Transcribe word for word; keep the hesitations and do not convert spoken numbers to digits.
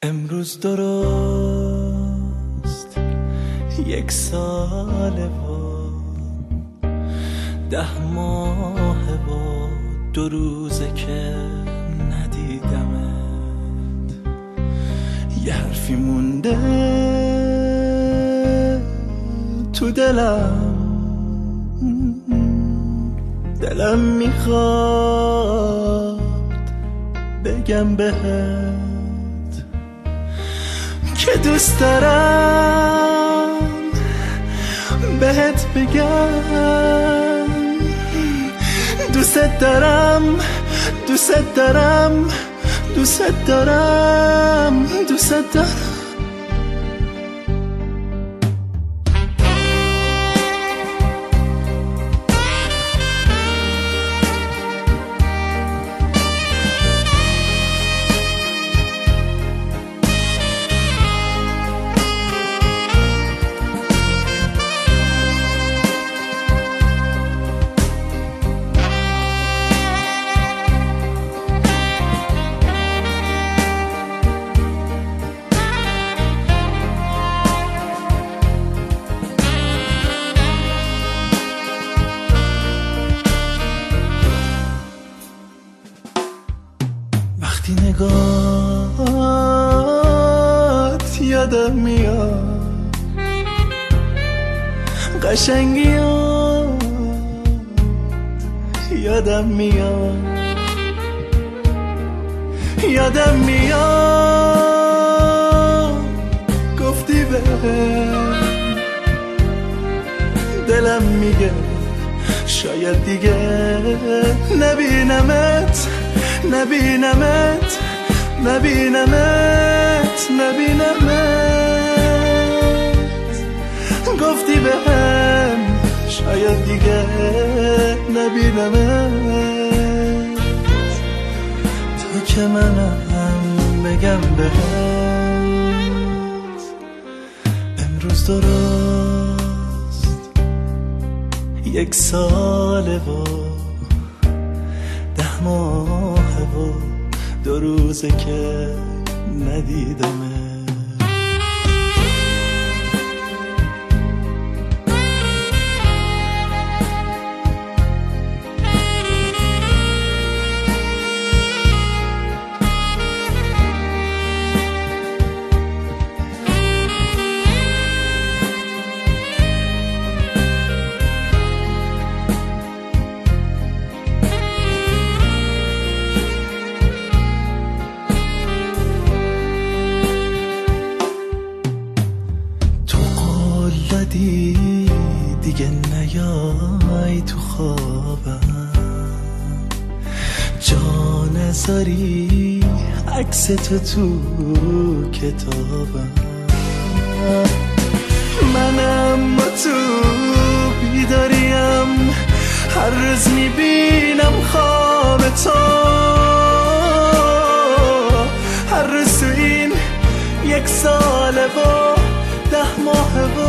امروز درست یک ساله و ده ماه و دو روزه که ندیدمت. یه حرفی مونده تو دلم، دلم میخواد بگم بهت که دوست دارم بهت بگم دوست دارم دوست دارم دوست دارم دوست دارم. وقتی نگاهت یادم میاد قشنگیات یادم میاد یادم میاد گفتی بهم دلم میگه شاید دیگه نبینمت نبینمت نبینمت نبینمت. گفتی بهم شاید دیگه نبینمت تا که منم بگم بهت امروز درست یک ساله و ده ماه و دو روزه که ندیدمه. دیگه نیای تو خوابم جا نذاری عکس تو تو کتابم. منم با تو بیداریم هر روز میبینم خواب تو هر روز تو این یک ساله و ده ماه و